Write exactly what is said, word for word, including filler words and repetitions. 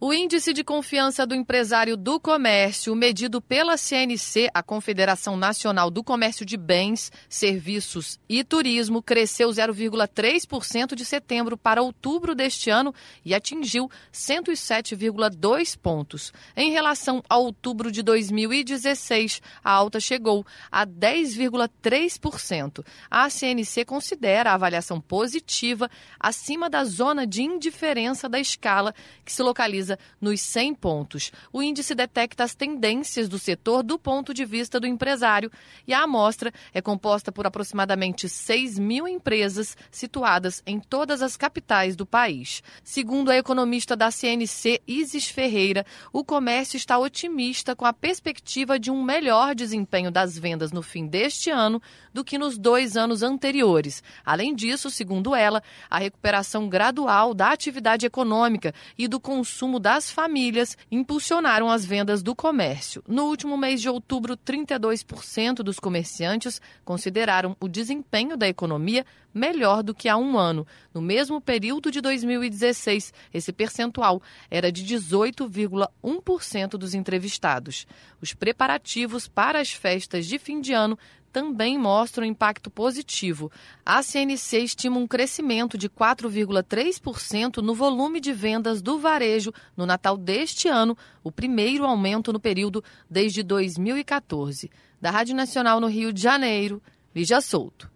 O índice de confiança do empresário do comércio, medido pela C N C, a Confederação Nacional do Comércio de Bens, Serviços e Turismo, cresceu zero vírgula três por cento de setembro para outubro deste ano e atingiu cento e sete vírgula dois pontos. Em relação a outubro de dois mil e dezesseis, a alta chegou a dez vírgula três por cento. A C N C considera a avaliação positiva acima da zona de indiferença da escala, que se localiza nos cem pontos. O índice detecta as tendências do setor do ponto de vista do empresário e a amostra é composta por aproximadamente seis mil empresas situadas em todas as capitais do país. Segundo a economista da C N C, Isis Ferreira, o comércio está otimista com a perspectiva de um melhor desempenho das vendas no fim deste ano do que nos dois anos anteriores. Além disso, segundo ela, a recuperação gradual da atividade econômica e do consumo das famílias impulsionaram as vendas do comércio. No último mês de outubro, trinta e dois por cento dos comerciantes consideraram o desempenho da economia melhor do que há um ano. No mesmo período de dois mil e dezesseis, esse percentual era de dezoito vírgula um por cento dos entrevistados. Os preparativos para as festas de fim de ano também mostram impacto positivo. A C N C estima um crescimento de quatro vírgula três por cento no volume de vendas do varejo no Natal deste ano, o primeiro aumento no período desde dois mil e quatorze. Da Rádio Nacional no Rio de Janeiro, Lígia Souto.